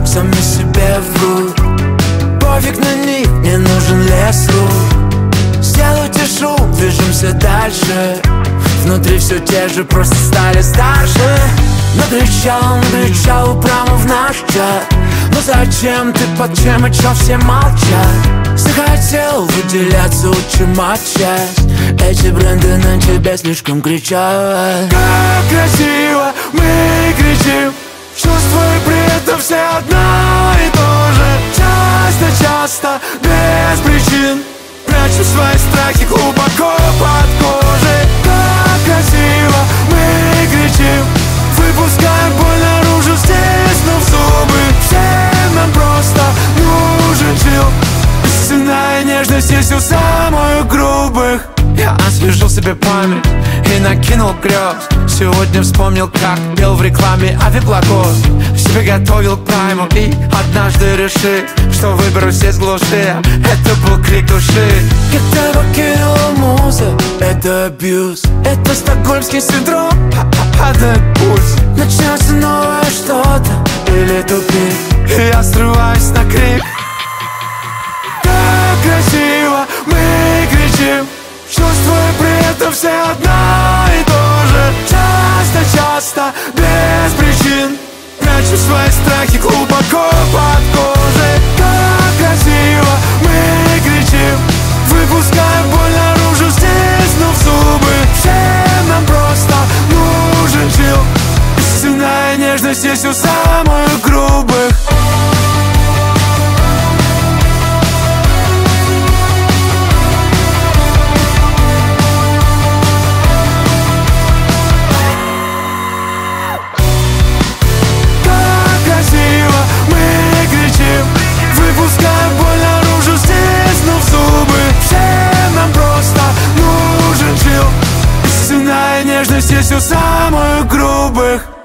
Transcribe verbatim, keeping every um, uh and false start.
сами себе врут. Пофиг на них, не нужен лес рук. Сделайте шум, движемся дальше. Внутри все те же, просто стали старше. Накричал, накричал прямо в наш чат. Но зачем ты, под чем и чё все молчат? Захотел выделяться, лучше матчасть. Эти бренды на тебя слишком кричат. Как красиво мы кричим, чувствуя при этом все одно и то же. Часто-часто, без причин, прячу свои страхи глубоко под кожей. Как красиво мы кричим, выпускаем боль наружу, стиснув зубы. Всем нам просто нужен чил. Истинная нежность есть у самых грубых. Я освежил себе память и накинул грез. Сегодня вспомнил, как пел в рекламе авиаблоков. Себе готовил к прайму и однажды решил, что выберусь из глуши. Это был крик души. Когда покинула муза, это абьюз. Это стокгольмский синдром, падает пульс. Начнется новое что-то или тупик, и я срываюсь на крик. Как красиво мы кричим, чувствуя при этом все одно и то же. Часто-часто, без причин, прячу свои страхи глубоко под кожей. Как красиво мы кричим, выпускаем боль наружу, стиснув зубы. Всем нам просто нужен чил. Истинная нежность есть у самых грубых. Выпускаем боль наружу, стиснув зубы. Всем нам просто нужен чил. Истинная нежность есть у самых грубых.